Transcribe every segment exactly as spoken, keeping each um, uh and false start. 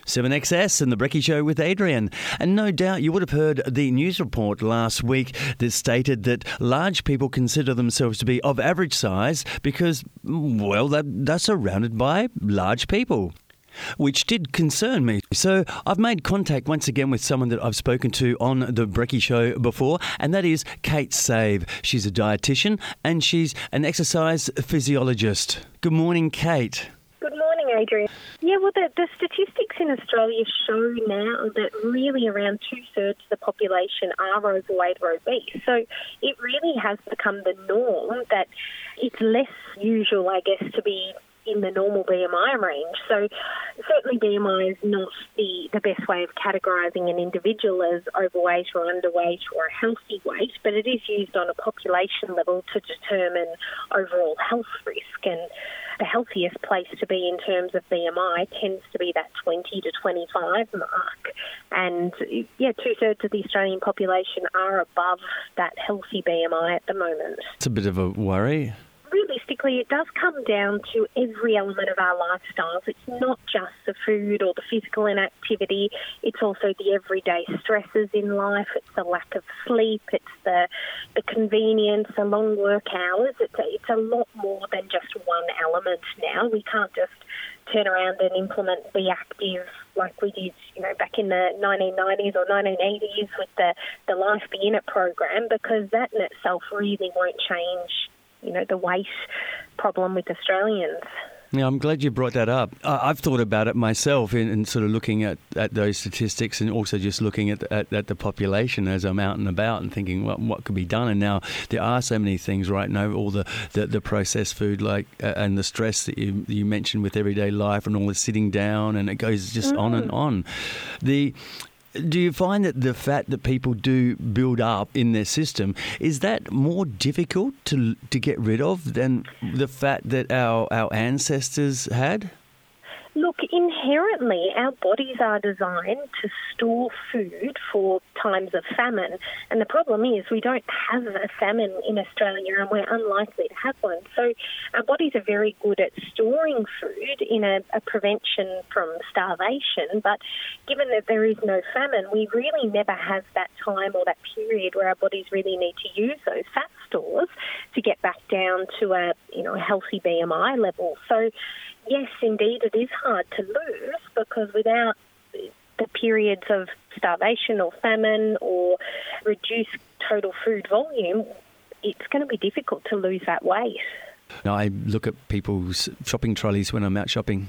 seven X S and the Brekkie Show with Adrian. And no doubt you would have heard the news report last week that stated that large people consider themselves to be of average size because, well, they're, they're surrounded by large people, which did concern me. So I've made contact once again with someone that I've spoken to on the Brekkie Show before, and that is Kate Save. She's a dietitian and she's an exercise physiologist. Good morning, Kate. Good morning, Adrian. Yeah, well, the, the statistics in Australia show now that really around two-thirds of the population are overweight or obese. So it really has become the norm that it's less usual, I guess, to be in the normal B M I range. So certainly B M I is not the, the best way of categorising an individual as overweight or underweight or a healthy weight, but it is used on a population level to determine overall health risk. And the healthiest place to be in terms of B M I tends to be that twenty to twenty-five mark. And yeah, two-thirds of the Australian population are above that healthy B M I at the moment. It's a bit of a worry. Realistically, it does come down to every element of our lifestyles. It's not just the food or the physical inactivity. It's also the everyday stresses in life. It's the lack of sleep. It's the the convenience, the long work hours. It's a, it's a lot more than just one element now. We can't just turn around and implement Be Active like we did, you know, back in the nineteen nineties or nineteen eighties with the, the Life Be In It program, because that in itself really won't change, you know, the weight problem with Australians. Yeah, I'm glad you brought that up. I've thought about it myself in, in sort of looking at, at those statistics and also just looking at, at at the population as I'm out and about and thinking what what could be done. And now there are so many things right now, all the, the, the processed food like uh, and the stress that you you mentioned with everyday life and all the sitting down, and it goes just mm. on and on. The Do you find that the fat that people do build up in their system, is that more difficult to to get rid of than the fat that our, our ancestors had? Look, inherently, our bodies are designed to store food for times of famine. And the problem is we don't have a famine in Australia and we're unlikely to have one. So our bodies are very good at storing food in a, a prevention from starvation. But given that there is no famine, we really never have that time or that period where our bodies really need to use those fat stores to get back down to a, you know, a healthy B M I level. So yes, indeed, it is hard to lose because without the periods of starvation or famine or reduced total food volume, it's going to be difficult to lose that weight. Now, I look at people's shopping trolleys when I'm out shopping.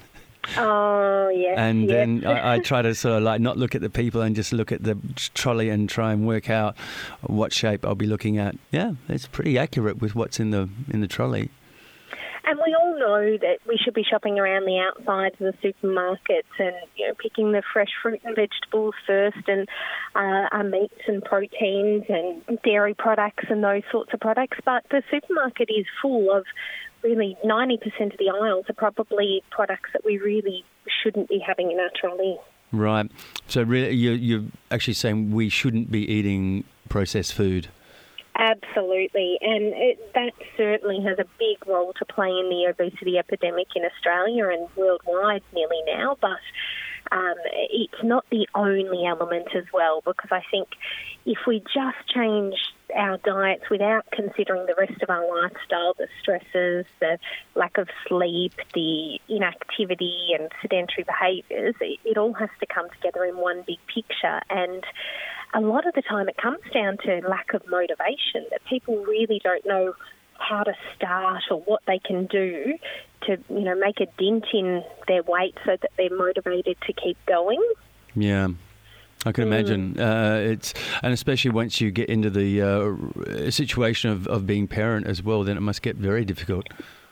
Oh, yes. And yes. then I, I try to sort of like not look at the people and just look at the trolley and try and work out what shape I'll be looking at. Yeah, it's pretty accurate with what's in the in the trolley. And we all know that we should be shopping around the outsides of the supermarkets and, you know, picking the fresh fruit and vegetables first and uh, our meats and proteins and dairy products and those sorts of products. But the supermarket is full of really ninety percent of the aisles are probably products that we really shouldn't be having in our trolley. Right. So really you're, you're actually saying we shouldn't be eating processed food? Absolutely, and it, that certainly has a big role to play in the obesity epidemic in Australia and worldwide nearly now, but um, it's not the only element as well, because I think if we just change our diets without considering the rest of our lifestyle, the stresses, the lack of sleep, the inactivity and sedentary behaviours, it, it all has to come together in one big picture. And a lot of the time it comes down to lack of motivation, that people really don't know how to start or what they can do to, you know, make a dent in their weight so that they're motivated to keep going. Yeah. I can imagine. Mm. Uh, it's and especially once you get into the uh, situation of, of being parent as well, then it must get very difficult.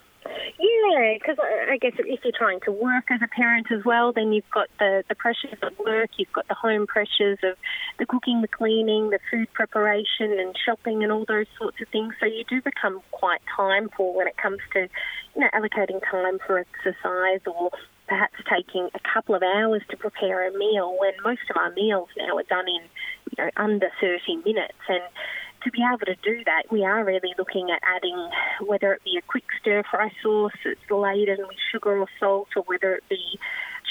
Yeah, because I guess if you're trying to work as a parent as well, then you've got the, the pressures of work, you've got the home pressures of the cooking, the cleaning, the food preparation and shopping and all those sorts of things. So you do become quite time poor when it comes to, you know, allocating time for exercise or perhaps taking a couple of hours to prepare a meal when most of our meals now are done in, you know, under thirty minutes. And to be able to do that, we are really looking at adding, whether it be a quick stir-fry sauce that's laden with sugar or salt, or whether it be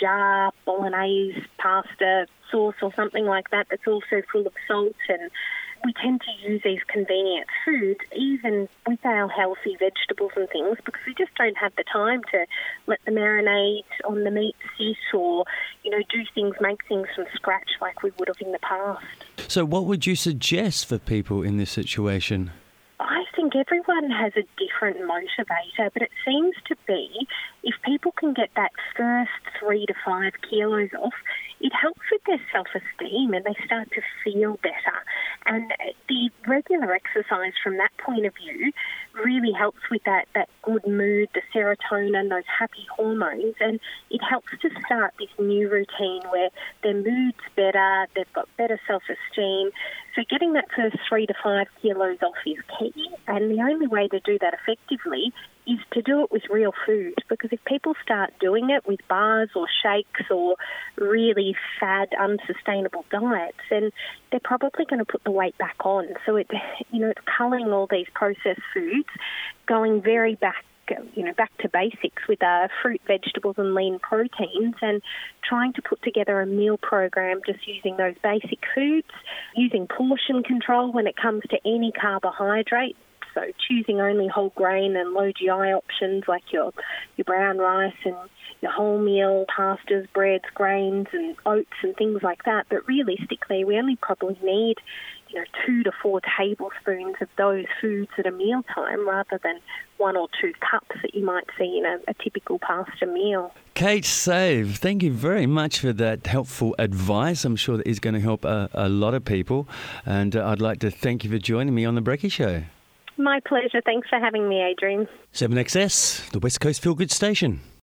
jar bolognese pasta sauce or something like that that's also full of salt, and we tend to use these convenient foods even with our healthy vegetables and things because we just don't have the time to let the marinade on the meat sit or, you know, do things, make things from scratch like we would have in the past. So what would you suggest for people in this situation? I think everyone has a different motivator, but it seems to be if people can get that first three to five kilos off, it helps with their self-esteem and they start to feel better. And the regular exercise from that point of view really helps with that, that good mood, the serotonin, those happy hormones, and it helps to start this new routine where their mood's better, they've got better self-esteem. So getting that first three to five kilos off is key, and the only way to do that effectively is to do it with real food, because if people start doing it with bars or shakes or really fad, unsustainable diets, then they're probably going to put the weight back on. So it, you know, it's culling all these processed foods, going very back, you know, back to basics with uh, fruit, vegetables and lean proteins, and trying to put together a meal program just using those basic foods, using portion control when it comes to any carbohydrate. So choosing only whole grain and low G I options like your your brown rice and your wholemeal pastas, breads, grains and oats and things like that. But realistically, we only probably need, you know, two to four tablespoons of those foods at a mealtime rather than one or two cups that you might see in a, a typical pasta meal. Kate Save, thank you very much for that helpful advice. I'm sure that is going to help a, a lot of people. And uh, I'd like to thank you for joining me on The Brekkie Show. My pleasure. Thanks for having me, Adrian. seven X S, the West Coast Feel Good Station.